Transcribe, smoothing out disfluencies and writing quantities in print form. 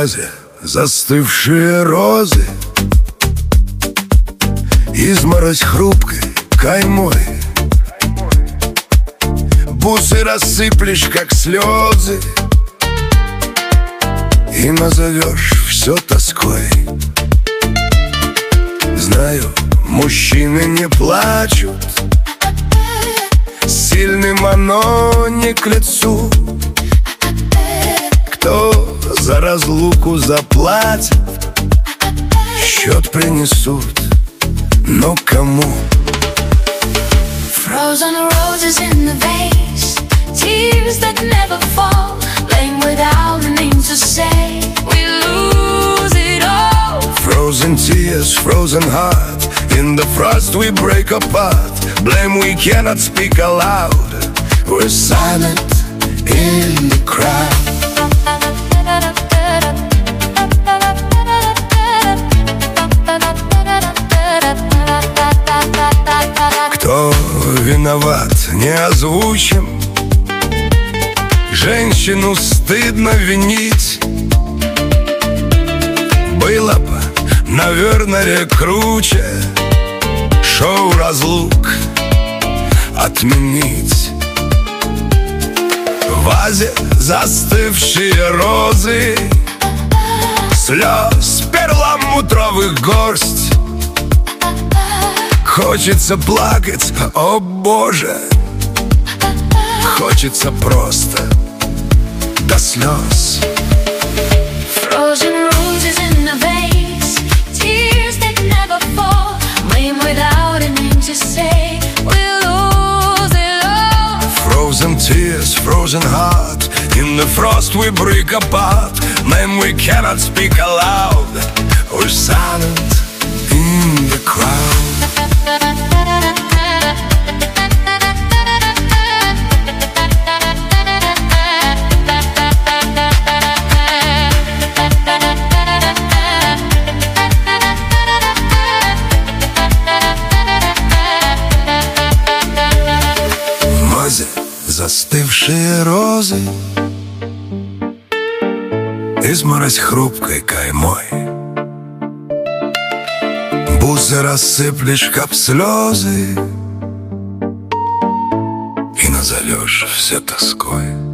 вазе застывшие розы, изморозь хрупкой каймой. Бусы рассыплешь, как слезы, и назовешь все тоской. Знаю, мужчины не плачут, сильным оно не к лицу. Кто за разлуку заплатит, счет принесут, но кому? Frozen roses in the vase, tears that never fall, blame without a name to say, we lose it all. Frozen tears, frozen heart, in the frost we break apart. Blame we cannot speak aloud, we're silent in the crowd. Кто виноват, не озвучим, женщину стыдно винить. Было бы, наверное, круче шоу разлук отменить. В вазе застывшие розы, слез перламутровых горсть. Хочется плакать, о боже, хочется просто до слез. Frozen roses in the vase, tears that never fall, blame without a name to say, we lose it all. Frozen tears, frozen heart, in the frost we break apart. Name we cannot speak aloud, we're silent in the crowd. В вазе застывшие розы, изморозь хрупкой каймой. Бусы рассыплешь, как слезы, и назовешь все тоской.